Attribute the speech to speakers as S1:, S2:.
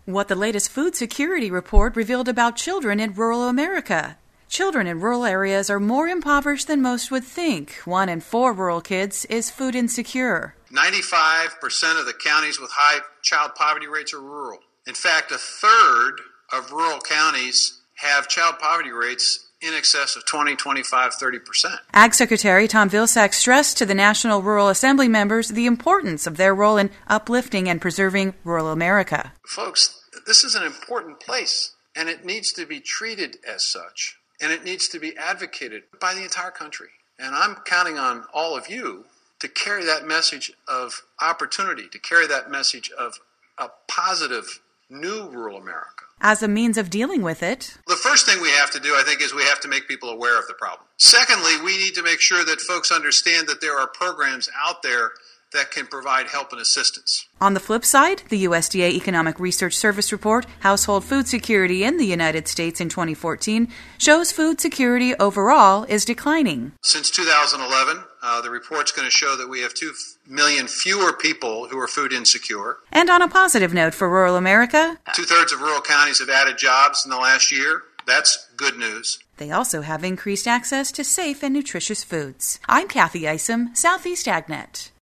S1: What the latest food security report revealed about children in rural America. Children in rural areas are more impoverished than most would think. 1 in 4 rural kids is food insecure.
S2: 95% of the counties with high child poverty rates are rural. In fact, a third of rural counties have child poverty rates in excess of 20, 25, 30%.
S1: Ag Secretary Tom Vilsack stressed to the National Rural Assembly members the importance of their role in uplifting and preserving rural America.
S2: Folks, this is an important place, and it needs to be treated as such, and it needs to be advocated by the entire country. And I'm counting on all of you to carry that message of opportunity, to carry that message of a positive new rural America.
S1: As a means of dealing with it,
S2: the first thing we have to do, I think, is we have to make people aware of the problem. Secondly, we need to make sure that folks understand that there are programs out there that can provide help and assistance.
S1: On the flip side, the USDA Economic Research Service report, Household Food Security in the United States in 2014, shows food security overall is declining.
S2: Since 2011, the report's going to show that we have 2 million fewer people who are food insecure.
S1: And on a positive note for rural America,
S2: 2/3 of rural counties have added jobs in the last year. That's good news.
S1: They also have increased access to safe and nutritious foods. I'm Kathy Isom, Southeast AgNet.